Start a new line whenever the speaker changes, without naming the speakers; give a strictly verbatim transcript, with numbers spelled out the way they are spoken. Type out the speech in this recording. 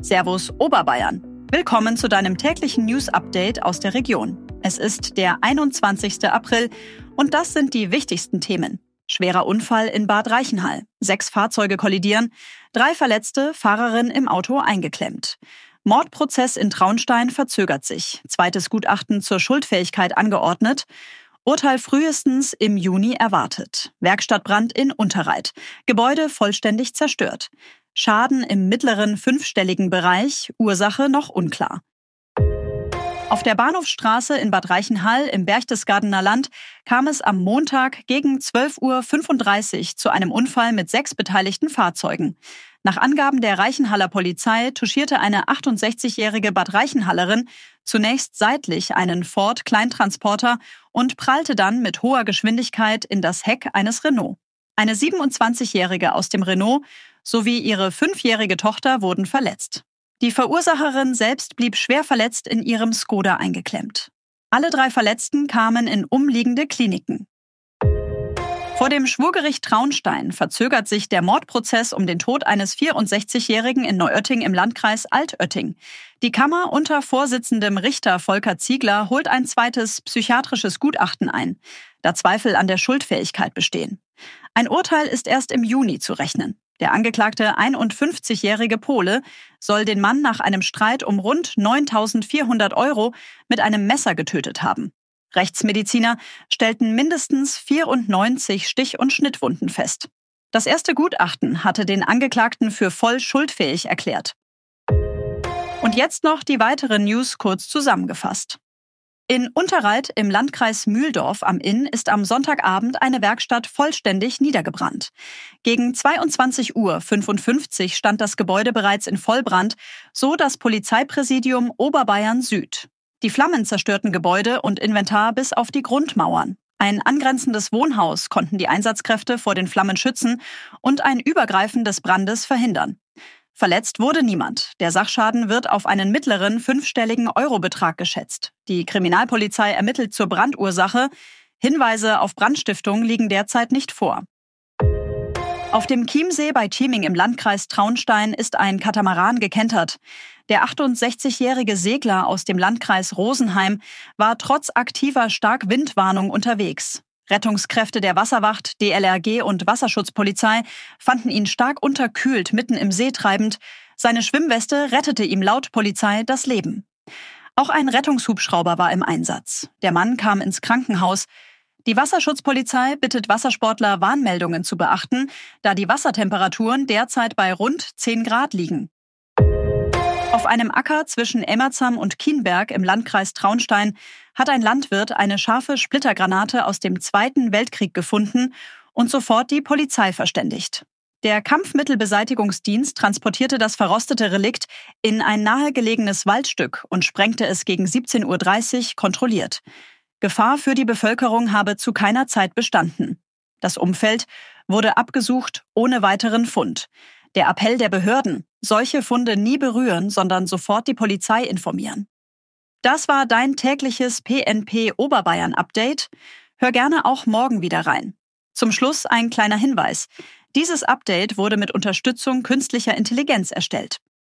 Servus Oberbayern. Willkommen zu deinem täglichen News-Update aus der Region. Es ist der einundzwanzigster April und das sind die wichtigsten Themen. Schwerer Unfall in Bad Reichenhall. Sechs Fahrzeuge kollidieren. Drei Verletzte, Fahrerin im Auto eingeklemmt. Mordprozess in Traunstein verzögert sich. Zweites Gutachten zur Schuldfähigkeit angeordnet. Urteil frühestens im Juni erwartet. Werkstattbrand in Unterreit. Gebäude vollständig zerstört. Schaden im mittleren fünfstelligen Bereich. Ursache noch unklar. Auf der Bahnhofsstraße in Bad Reichenhall im Berchtesgadener Land kam es am Montag gegen zwölf Uhr fünfunddreißig zu einem Unfall mit sechs beteiligten Fahrzeugen. Nach Angaben der Reichenhaller Polizei touchierte eine achtundsechzigjährige Bad Reichenhallerin zunächst seitlich einen Ford Kleintransporter und prallte dann mit hoher Geschwindigkeit in das Heck eines Renault. Eine siebenundzwanzigjährige aus dem Renault sowie ihre fünfjährige Tochter wurden verletzt. Die Verursacherin selbst blieb schwer verletzt in ihrem Skoda eingeklemmt. Alle drei Verletzten kamen in umliegende Kliniken. Vor dem Schwurgericht Traunstein verzögert sich der Mordprozess um den Tod eines vierundsechzigjährigen in Neuötting im Landkreis Altötting. Die Kammer unter Vorsitzendem Richter Volker Ziegler holt ein zweites psychiatrisches Gutachten ein, da Zweifel an der Schuldfähigkeit bestehen. Ein Urteil ist erst im Juni zu rechnen. Der angeklagte einundfünfzigjährige Pole soll den Mann nach einem Streit um rund neuntausendvierhundert Euro mit einem Messer getötet haben. Rechtsmediziner stellten mindestens vierundneunzig Stich- und Schnittwunden fest. Das erste Gutachten hatte den Angeklagten für voll schuldfähig erklärt. Und jetzt noch die weiteren News kurz zusammengefasst. In Unterreit im Landkreis Mühldorf am Inn ist am Sonntagabend eine Werkstatt vollständig niedergebrannt. Gegen zweiundzwanzig Uhr fünfundfünfzig stand das Gebäude bereits in Vollbrand, so das Polizeipräsidium Oberbayern Süd. Die Flammen zerstörten Gebäude und Inventar bis auf die Grundmauern. Ein angrenzendes Wohnhaus konnten die Einsatzkräfte vor den Flammen schützen und ein Übergreifen des Brandes verhindern. Verletzt wurde niemand. Der Sachschaden wird auf einen mittleren fünfstelligen Eurobetrag geschätzt. Die Kriminalpolizei ermittelt zur Brandursache. Hinweise auf Brandstiftung liegen derzeit nicht vor. Auf dem Chiemsee bei Chieming im Landkreis Traunstein ist ein Katamaran gekentert. Der achtundsechzigjährige Segler aus dem Landkreis Rosenheim war trotz aktiver Starkwindwarnung unterwegs. Rettungskräfte der Wasserwacht, D L R G und Wasserschutzpolizei fanden ihn stark unterkühlt mitten im See treibend. Seine Schwimmweste rettete ihm laut Polizei das Leben. Auch ein Rettungshubschrauber war im Einsatz. Der Mann kam ins Krankenhaus. Die Wasserschutzpolizei bittet Wassersportler, Warnmeldungen zu beachten, da die Wassertemperaturen derzeit bei rund zehn Grad liegen. Auf einem Acker zwischen Emmerzam und Kienberg im Landkreis Traunstein hat ein Landwirt eine scharfe Splittergranate aus dem Zweiten Weltkrieg gefunden und sofort die Polizei verständigt. Der Kampfmittelbeseitigungsdienst transportierte das verrostete Relikt in ein nahegelegenes Waldstück und sprengte es gegen siebzehn Uhr dreißig kontrolliert. Gefahr für die Bevölkerung habe zu keiner Zeit bestanden. Das Umfeld wurde abgesucht ohne weiteren Fund. Der Appell der Behörden: solche Funde nie berühren, sondern sofort die Polizei informieren. Das war dein tägliches P N P Oberbayern Update. Hör gerne auch morgen wieder rein. Zum Schluss ein kleiner Hinweis. Dieses Update wurde mit Unterstützung künstlicher Intelligenz erstellt.